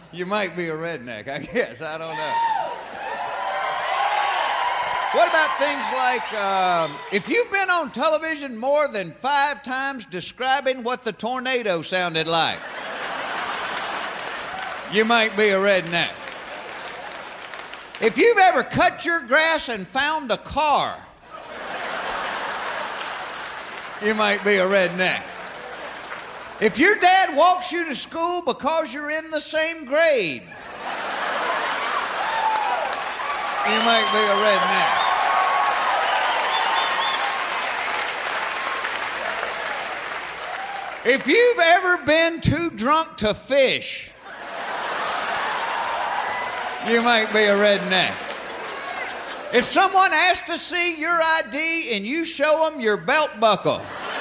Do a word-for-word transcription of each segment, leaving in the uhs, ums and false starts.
You might be a redneck, I guess. I don't know. What about things like, um, if you've been on television more than five times describing what the tornado sounded like, you might be a redneck. If you've ever cut your grass and found a car, you might be a redneck. If your dad walks you to school because you're in the same grade, you might be a redneck. If you've ever been too drunk to fish, you might be a redneck. If someone asks to see your I D and you show them your belt buckle,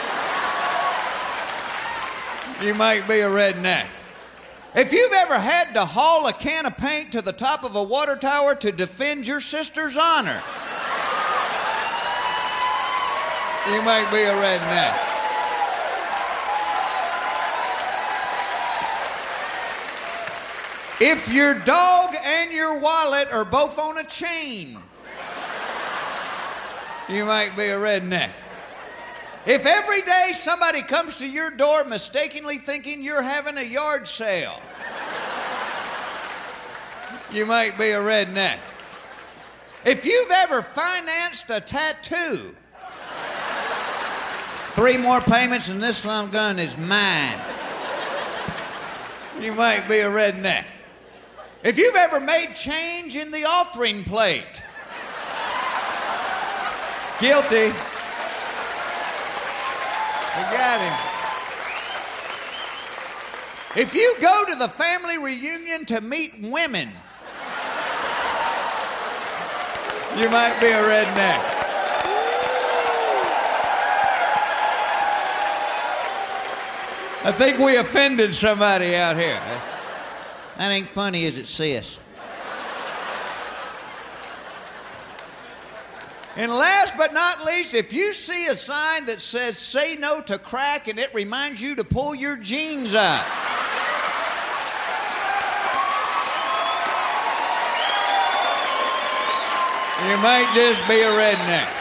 you might be a redneck. If you've ever had to haul a can of paint to the top of a water tower to defend your sister's honor, you might be a redneck. If your dog and your wallet are both on a chain, you might be a redneck. If every day somebody comes to your door mistakenly thinking you're having a yard sale, you might be a redneck. If you've ever financed a tattoo, three more payments and this lump gun is mine, you might be a redneck. If you've ever made change in the offering plate, guilty. We got him. If you go to the family reunion to meet women, you might be a redneck. I think we offended somebody out here. That ain't funny, is it, sis? And last but not least, if you see a sign that says, say no to crack, and it reminds you to pull your jeans out, you might just be a redneck.